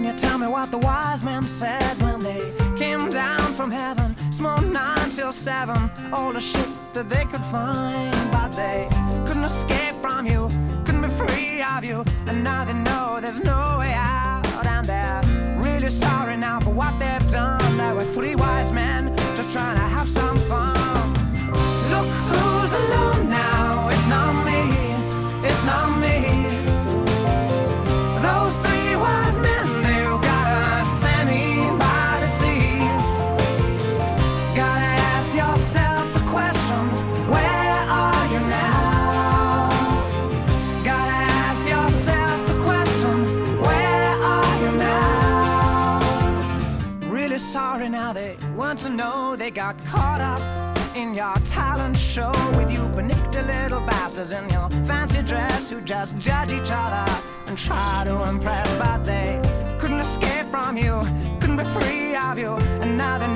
Won't you tell me what the wise men said when they came down from heaven? Smoked 9 till 7, all the shit that they could find. But they couldn't escape from you, couldn't be free of you. And now they know there's no way out. And they're really sorry now for what they've done. There were 3 wise men just trying to have some fun. Look who's alone now, it's not me, it's not me. Those 3 wise men, they've gotta send me by the sea. Gotta ask yourself the question, where are you now? Gotta ask yourself the question, where are you now? Really sorry now, they weren't to know they got caught up in your talent show with you panicked little bastards in your fancy dress who just judge each other and try to impress. But they couldn't escape from you, couldn't be free of you, and now they